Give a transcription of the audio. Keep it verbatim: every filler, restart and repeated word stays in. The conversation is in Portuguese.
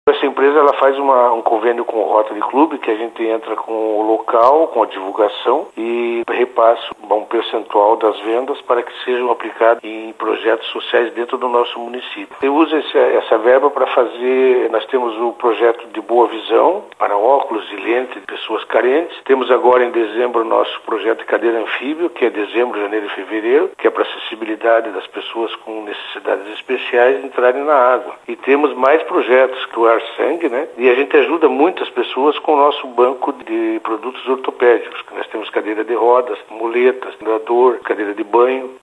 Essa empresa ela faz uma, um convênio com o Rotary Club, que a gente entra com o local, com a divulgação e repassa um percentual das vendas para que sejam aplicados em projetos sociais dentro do nosso município. Eu uso esse, essa verba para fazer, nós temos o projeto de boa visão para óculos e lentes de pessoas carentes. Temos agora em dezembro o nosso projeto de cadeira anfíbio, que é dezembro, janeiro e fevereiro, que é para acessibilidade das pessoas com necessidades especiais entrarem na água. E temos mais projetos que o Ar Sangue, né? E a gente ajuda muitas pessoas com o nosso banco de produtos ortopédicos, que nós temos cadeira de rodas, muletas, andador, cadeira de banho.